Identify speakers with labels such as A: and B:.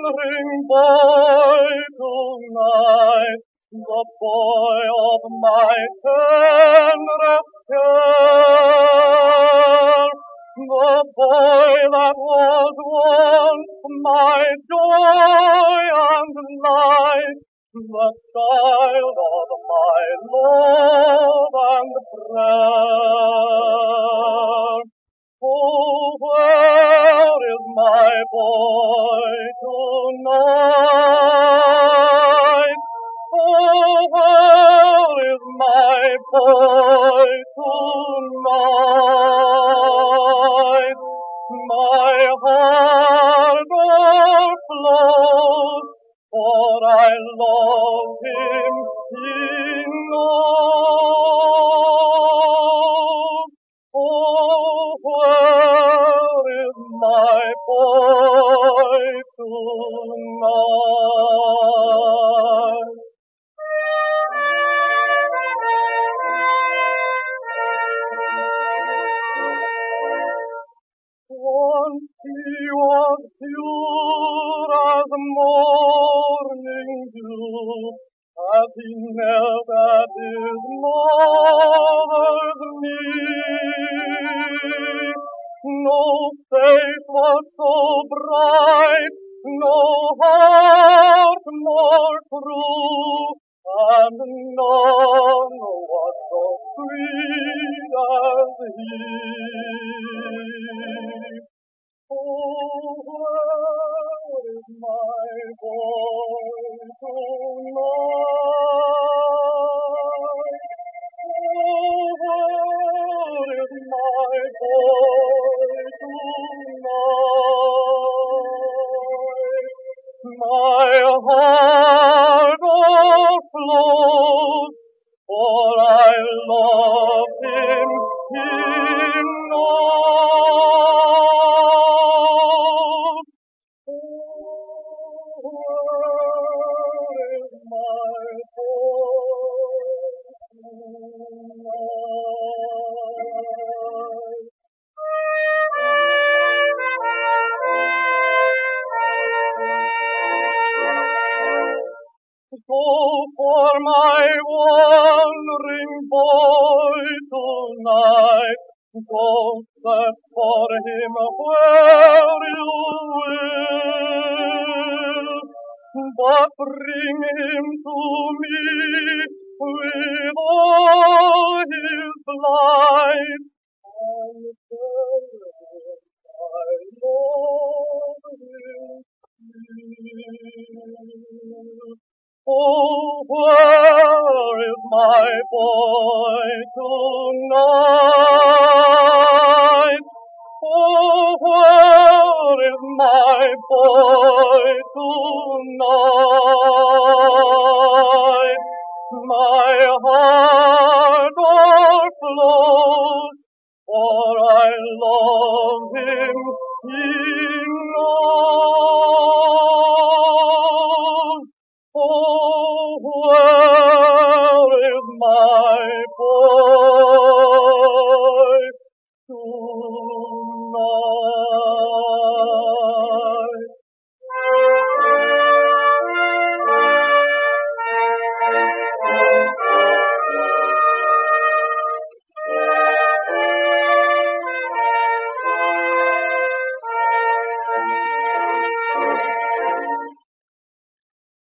A: wandering boy tonight, the boy of my tenderest care, the boy that was once my joy and light, the child of my love and prayer. Oh, where is my boy tonight? Oh, where is my boy tonight? My heart o'erflows, for I love him, he knows. Oh, where is my boy tonight? Once he was pure as morning dew, as he knelt at his mother's knee. No face was so bright, no heart more true, and none was so sweet as he. Oh, where is my boy tonight? Oh, where is my boy tonight? My heart o'erflows, for I love him, he knows. Oh, where is my boy tonight? Go for my wandering boy tonight, go search for him where you will, but bring him to me with all his light. And tell him I love him still. Oh, where is my boy tonight? Oh, where is my boy tonight? My heart